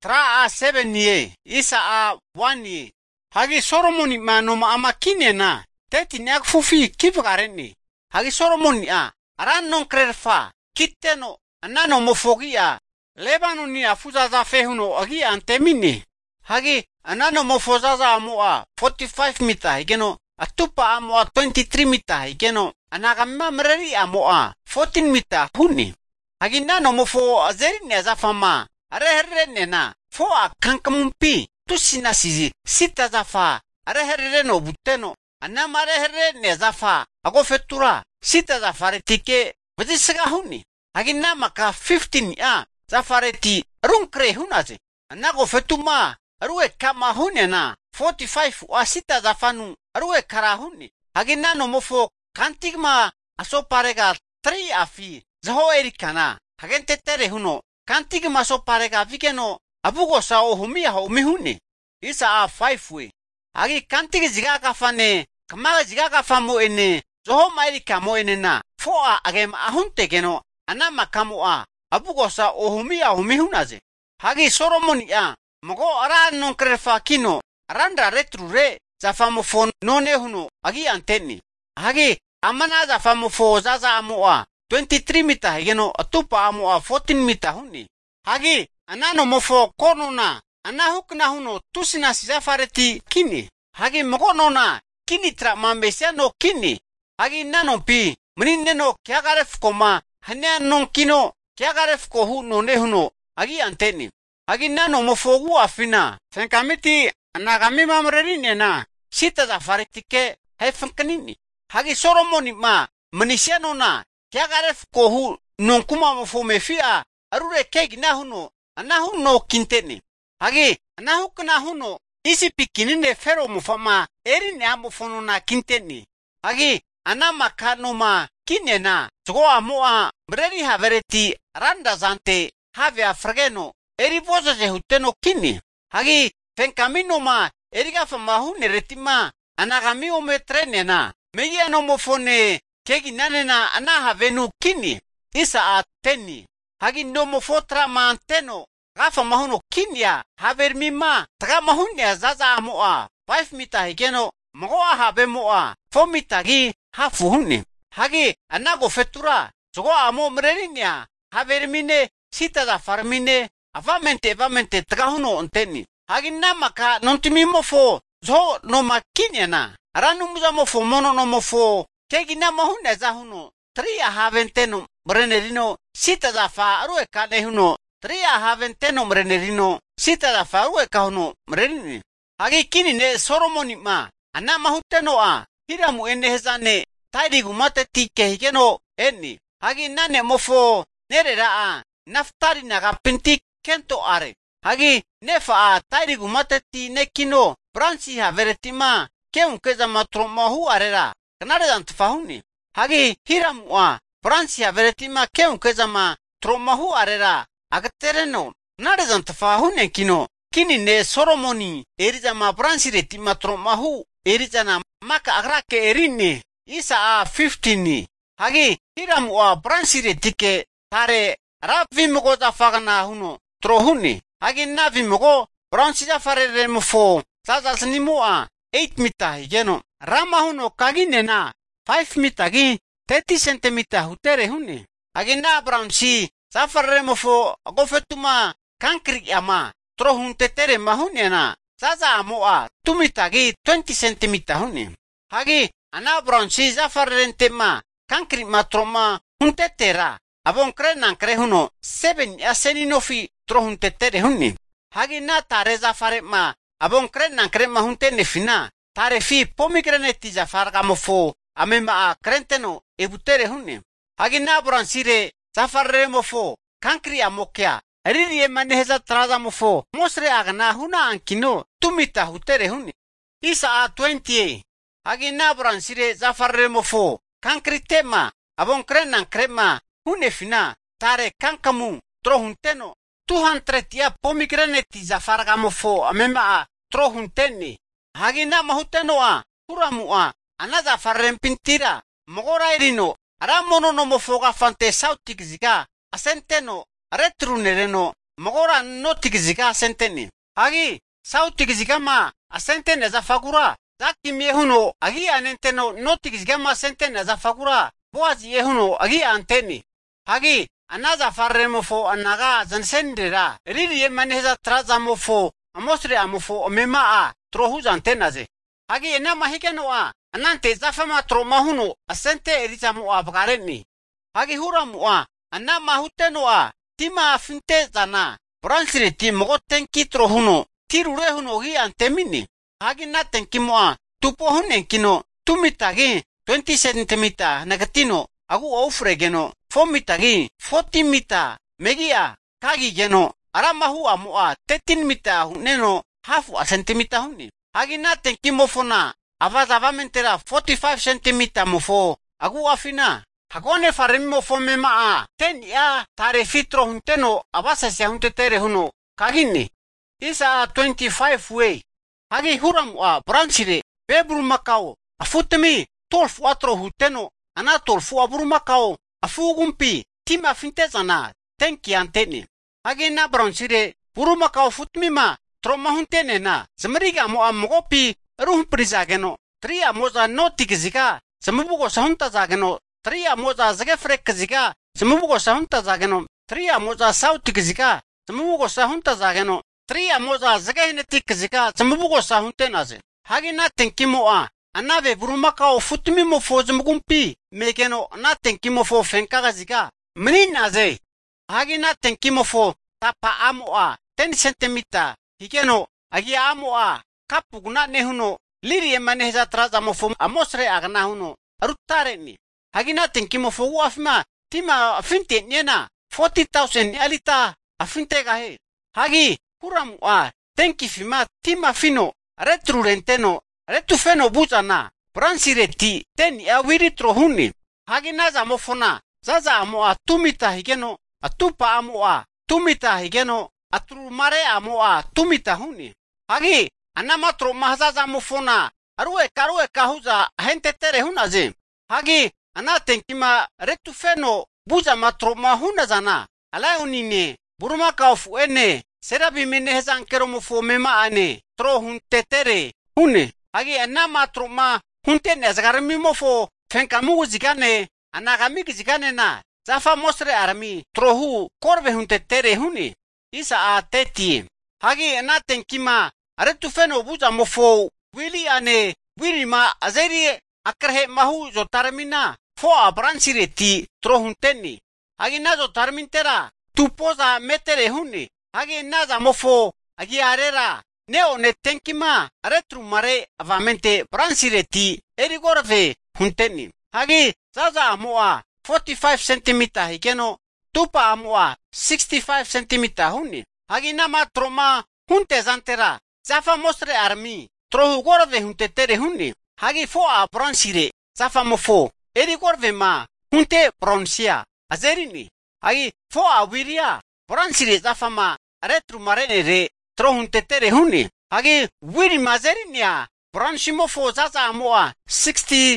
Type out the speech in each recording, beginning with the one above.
tra a 7 ye, isa a 1 ye. Hagi Solomoni ma no ma ama kine na, teti ni ak fufi kipgareni. Hagi Solomoni a, aran non krerfa, kiteno, anano mofogi a, Lebano ni a fuzaza fehuno agi antemini. Hagi, anano mofozaza amo a 45 mita higeno, atupa amo a 23 mita higeno, anagama mreri amo a 14 mita huni. Hagi nano mofo azerine azafama, areherene na, fo a kankamumpi, tusina sizi, sita zafa, arehereno buteno, anama areherene azafa, agofetura, sita zafare tike, vadisiga huni. Hagi nama ka 15 a, zafareti runkre hunaze, anagofetuma, arue kama hune na, 45 wa sita zafanu, arue kara huni. Hagi nano mofo kantigma asoparega 3 afi, zaho erikana, hagente tere huno, kantigma asoparega vigeno, abugo sao humia ho mihuni. Isa a 5 we. Hagi kantig zigaga fane, kamaga zigaga famo ene, zaho maerika mo ene na, foa agema ahunte geno, anama kamo a, abugo sa ohumia humihunaze. Hagi Solomoni a, mogo ara non krefa kino, aranda retrure, zafamofo none huno, agi anteni. Hagi, amana zafamofo zaza amo a, 23 mita higeno, atupa amo a 14 mita huni. Hagi, anano mofo konona, anahukna huno, tusina si zafareti kini. Hagi mogo nona, kini tra mambesiano kini. Hagi nano pi, mnineno kiagaref koma, hanya non kino, kiagaref ko huno ne huno, agi anteni. Hagi nano mofogu afina, fenkamiti, anagami mamrerine na, sita zafaretike, hefenkanini. Hagi Solomoni ma, manisiano na, kiagaref ko hu, non kuma mofo mefia, arure kegi na huno, anahuno kinteni. Hagi, anahukna huno, isi pikinine fero mufama, erine amofono na kinteni. Hagi, anama kanoma, kinena, zogo amoa, mreri havereti, randa zante, have afrageno, eri voza je huteno kini. Hagi, fenkamino ma, eriga fama hune retima, anagami ome trene na, meye anomofone, kegi nanena anahavenu kini. Isa a teni. Hagi nomofotra ma anteno, gafa mahuno kinya, havermi ma, taga mahunya zaza amoa, 5 mita higeno, magoa habe moa, 4 mita gi, hafu hune. Hagi, anago fetura, zogo amo mrerinya, havermine, sita da farmine, avamente, tagahuno onteni. Hagi namaka, nontimi mofo, zo no makinya na, aranu muza mofo mono no mofo, kegi na mahune zahuno, tria haventeno, mrenerino, sita da fa, arue kane huno, tria haventeno mrenerino, sita da fa, arue kahuno, mrerini. Hagi kini ne Solomoni ma, anama huteno a, hiramu ene hezane, tairigu mate tike higeno eni. Hagi nane mofo nerera a naftari naga pinti kento are. Hagi nefa a tairigu mate ti nekino bransi ha veretima keun keza matromahu arera. Kanare dan tfahuni. Hagi hiramu a bransi ha veretima keun keza ma tromahu arera. Agatereno nare dan tfahuni kino. Kini ne Solomoni eriza ma bransi retima tromahu eriza na maka agrake erini. Isa a 15. Hagi, hiramu a bransire tike, tare, ravimugo da fagana huno, trohuni. Hagi navimugo, bransida farere mufo, zazasnimu a, 8 mita higeno. Rama huno kagine na, 5 mita gi, 30 centimeter hutere huni. Hagi na bransi, zafarere mufo, agofetuma, kankri ama, trohun tetere mahuni na, zaza amo a, 2 mita gi, 20 centimeter huni. Hagi, ana bronsi zafarrente ma, kankri matroma, huntetera. Abon krenan krehuno, 7 aseninofi trohuntetere hunni. Hagi na tare zafare ma, abon krenan krema huntene fina, tare fi pomigraneti zafargamofo, amema a krenteno ebutere hunni. Hagi na bronsire zafarre mofo, kankri amokya, riri emaneheza traza mofo, mosre agna huna ankino, tumita hutere hunni. Isa a 20. Hagi na bransire zafarre mofo, kankri tema, abon krenan krema, hune fina, tare kankamu, trohunteno, 200 ya pomigraneti zafarga mofo, amema a trohunteni. Hagi na mahuteno a, huramu a, ana zafarren pintira, mogora irino, ara mono no mofo gafante sautik ziga, asenteno, retrunereno, magora no tigizika senteni. Hagi, sau tigizika ma asentene za fagura. Zaki miehuno agi anenteno no tigizika ma sentene za fagura. Boazi yehuno agi anteni. Hagi, anaza farremofo anaga zansendera. Riri yemaneza trazamofo. Amosre amofo omema a trohu antenaze. Hagi enama hikeno a anante zafama tromahuno asente erizamu a bagareni. Hagi huramu a anama huteno a tima finte zana. Bransire ti mogotenki trohuno tirurehuno gi antemini. Hagi natenkimo a tupohunenkino tumitagi 20 cm nagatino agu ofregeno 4 mitagi 40 mita megia kagi geno aramahu amua 13 mita huneno hafu a centimeter huni. Hagi natenki mofona avazavamentera 45 cm mofo agu afina. Hagone faremi mofo mema a ten ya tare fitro hunteno avasasya huntetere huno kagini. Isa 25 way. Hagi huramu a branchire bebru makao afutemi 12 watro huteno ana 12 aburu makao afugumpi tima fintezana tenki anteni. Hagi na branchire buru makao futmima troma huntene na zamriga mo amogopi ruhum prizageno tria moza notikizika zamubugo sahunta zageno tria moza zagefrek zika zamubugo sahunta zageno tria moza sautikizika zamubugo sahunta zageno tria moza zagahinetik zika zamubugo sahuntenaze. Hagi na tenkimo a anave buru makao futmimo fo zamugumpi mekeno na tenkimo fo fenkaga zika meninaze. Hagi na tenkimo fo tapa amo a 10 cm hikeno agi amo a kapuguna nehuno liri emaneza trazamo fo amosre agna huno arutareni. Hagi na tenkimo fo uafima tima afinte nyena 40,000 alita afinte gahe. Hagi huramu a tenki fima tima fino retrurenteno retufeno buzana bransireti ten ya wiritro huni. Hagi na zamofona zaza amo a tumita higeno atupa amo a tumita higeno atrumare amo a tumita huni. Hagi anamatro mahazaza amofona arue kahuza hente tere hunaze. Hagi anatenkima retufeno buza matro mahuna zana alai unine buruma kaufu ene serabi mene hezankero mofo mema ane tro hunte tere hune. Hagi anamatro ma hunte ne zagarmi mofo fenkamu zigane anagami zigane na zafa mosre armi trohu korbe hunte tere huni. Isa a teti. Hagi anatenkima aretufeno buza mofo wili ane wili ma azeri akrahe mahu zotarmina fo a bransireti trohunteni. Hagi nazo tarmintera tupoza metere huni. Hagi naza mofo agi arera neo ne tenkima aretrumare avamente bransireti erigorve hunteni. Hagi zaza amoa 45 cm hikeno tupa amoa 65 cm huni. Hagi nama troma hunte zantera zafa mostre armi trohu gorve hunte tere huni. Hagi fo a bransire zafa mofo erigorve ma hunte bronsia azerini. Hagi fo a wiria bransire zafa ma retrumare re trohunte tere huni. Hagi wiri mazerinia branshimo fo zaza amoa 67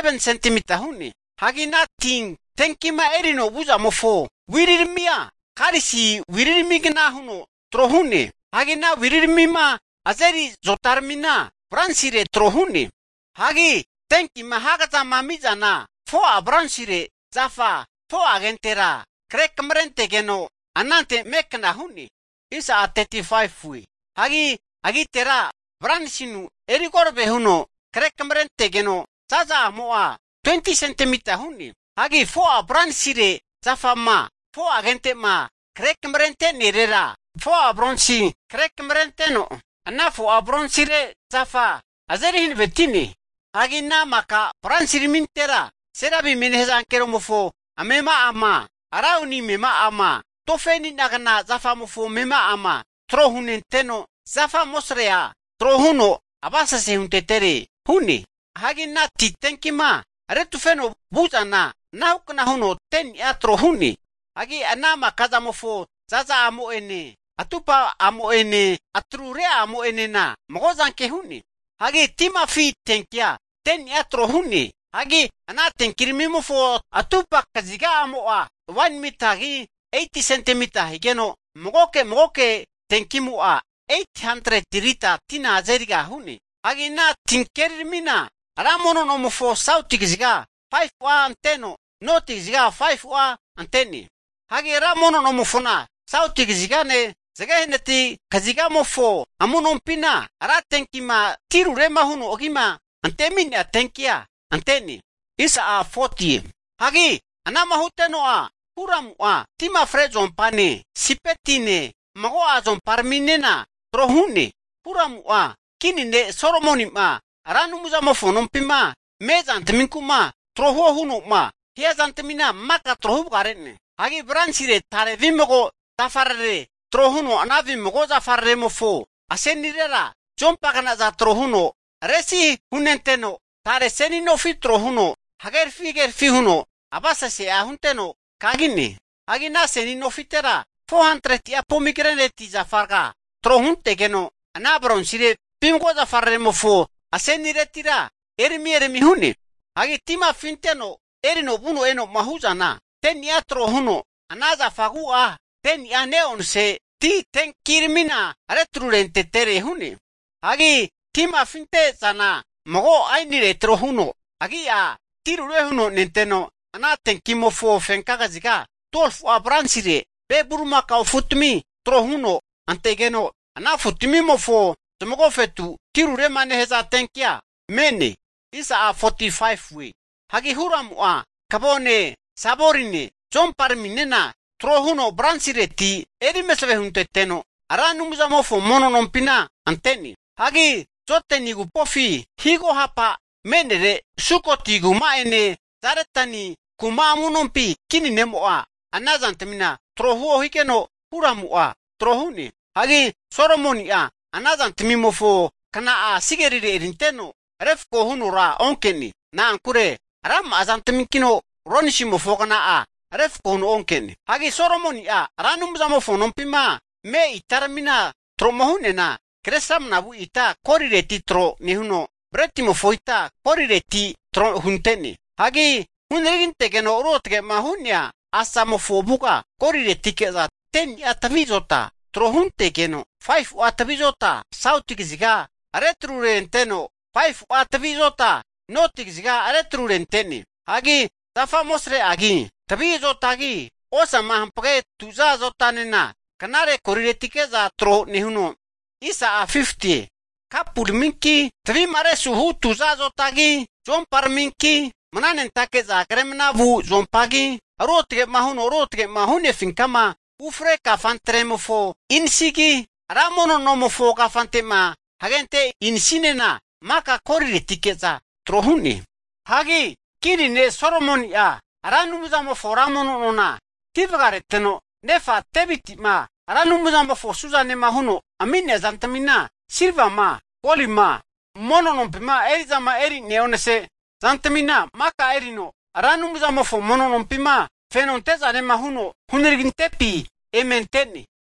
cm huni. Hagi na tenkima erino buza mofo wirirmia karisi wirirmigna huno trohuni. Hagi na wirirmima azeri zotarmina bransire trohuni. Hagi tenkima hagaza mamizana fo a bransire zafa fo agentera krekmrente geno anante mekna huni. Isa a 35 fui. Hagi agitera bransinu erigorbe huno krekmrente geno zaza moa 20 cm huni. Hagi fo a bransire zafa ma fo agente ma krekmrente nerera fo a bronsi krekmrente no ana fo a bronsire zafa azeri hin vetini. Hagi na maka bransiri mintera serabi minhezan kero mofo amema ama arauni mema ama tofeni nagana zafa mofo mema ama trohunenteno zafa mosrea trohuno abasa se huntetere huni. Hagi na titenkima retufeno buzana naukna huno ten ya trohuni. Hagi anama kaza mofo zaza amo ene atupa amo ene atrure amo ene na mogozan ke huni. Hagi tima fi tenkia ten ya trohuni. Hagi anatenkirmi mofo atupa kaziga amo a 1 mitagi 80 centimeter higeno mogoke tenkimu a 800 dirita tina azeriga huni. Hagi na tinkerimina ramono no mofo sautigiziga 5 wa anteno notigiziga 5 wa anteni. Hagi ramono no mofona sautigiziga ne zagahinati kaziga mofo amunompina ara tenkima tirurema hunu ogima antemin atenkia anteni. Isa a 40. Hagi anama huteno a huram a tima frezon pane sipetine mago azon parminena trohune huram a kinine soromoni ma ranumuza mofonompima mezanteminkuma troho hunu ma hiazantemina maka trohu garenne. Hagi bransire tare vimogo tafarre trohuno anavimogo zafarre mofo asenirera jompagana za trohuno resi hunenteno tare senino fi trohuno hager fi huno abasa se ahunteno kagini. Hagi na senino fitera 400 ya pomigranate zafarga trohunte geno anabron sire pimgo zafarre mofo aseniretira erimi huni. Hagi tima finteno erino buno eno mahuzana tenia trohuno anaza fagua tenia neon se ti tenkirmina retrurente tere huni. Hagi tima finte zana mago ainire trohuno hagi a tirure huno ninteno ana tenkimofo fenkaga ziga 12 abransire be buruma ka futmi trohuno antegeno ana futmi mofo tumogo fetu tirure mane heza tenkia mene. Isa a 45 we. Hagi huram a kabone saborine jomparminena trohuno bransire ti erimesve hunteteno aranumuza mofo mononompina anteni. Hagi jotenigu pofi higo hapa menere sukotigu maene zaretani kuma amunompi kini nemo a anazantemina trohuo hikeno huramu a trohuni. Hagi soromoni a anazantemimofo kana a sigerire erinteno refko hunura onkeni na ankure ram azanteminkino ronishimofo kana a refko hunu onkeni. Hagi soromoni a ranumuza mofo nompima me itarmina tromohunena kresam nabu ita korireti tro nihuno brettimofo ita korireti tro hunteni. Hagi hunreginte geno urotge mahunya asamofo buga korireti keza ten atavizota trohunte geno 5 atavizota sautigiziga retrurenteno 5 atavizota notigiziga retrurenteni. Hagi tafamosre agi tavizota agi osama hampage tuzazotanena kanare korireti keza tro nihuno. Isa a 50. Kapul minki tvi mare suhu tuzazotagi jompar minki mananen take za kremna vu jompagi rotge mahune finkama ufre ka fantremofo insigi ramono nomofo ka fantema hagente insinena maka korire tikeza trohuni. Hagi kirine soromoni a ranumuza mofo ramono nona tivgareteno nefa tebitima ranumuza mofo suzane mahuno amine zantamina silva ma poli ma mononompima erizama eri neonese zantamina maka erino ranumuza mofo mononompima fenonteza ne mahuno hunirgintepi ementeni.